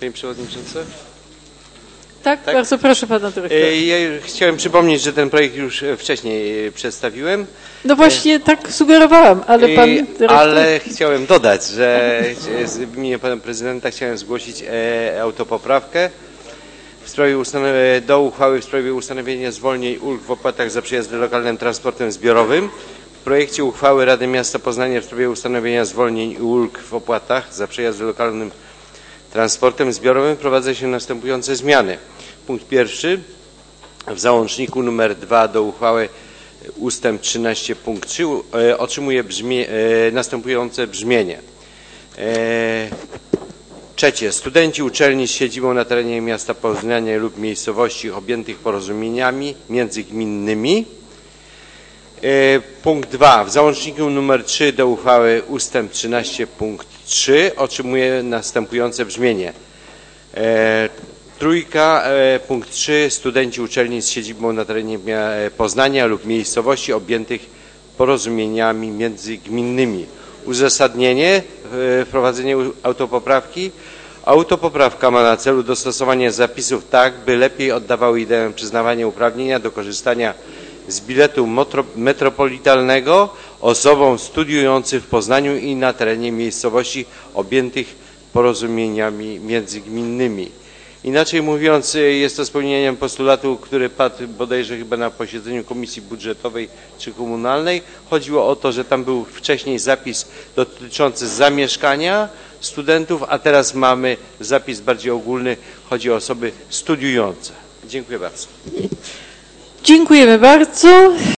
Pani Przewodnicząca? Tak, bardzo proszę Pana Dyrektora. Ja chciałem przypomnieć, że ten projekt już wcześniej przedstawiłem. No właśnie tak sugerowałam, ale Pan Dyrektor... Ale chciałem dodać, że w imieniu Pana Prezydenta chciałem zgłosić autopoprawkę do uchwały w sprawie ustanowienia zwolnień ulg w opłatach za przejazdy lokalnym transportem zbiorowym. W projekcie uchwały Rady Miasta Poznania w sprawie ustanowienia zwolnień i ulg w opłatach za przejazdy lokalnym transportem zbiorowym wprowadza się następujące zmiany. Punkt pierwszy. W załączniku nr 2 do uchwały ustęp 13 punkt 3 otrzymuje następujące brzmienie. Trzecie. Studenci uczelni z siedzibą na terenie miasta Poznania lub miejscowości objętych porozumieniami międzygminnymi. Punkt 2. W załączniku nr 3 do uchwały ustęp 13 punkt 3 otrzymuje następujące brzmienie. Trójka. Punkt 3. Studenci uczelni z siedzibą na terenie Poznania lub miejscowości objętych porozumieniami międzygminnymi. Uzasadnienie wprowadzenie autopoprawki. Autopoprawka ma na celu dostosowanie zapisów tak, by lepiej oddawały ideę przyznawania uprawnienia do korzystania z biletu metropolitalnego osobom studiującym w Poznaniu i na terenie miejscowości objętych porozumieniami międzygminnymi. Inaczej mówiąc, jest to spełnieniem postulatu, który padł bodajże chyba na posiedzeniu Komisji Budżetowej czy Komunalnej. Chodziło o to, że tam był wcześniej zapis dotyczący zamieszkania studentów, a teraz mamy zapis bardziej ogólny, chodzi o osoby studiujące. Dziękuję bardzo. Dziękujemy bardzo.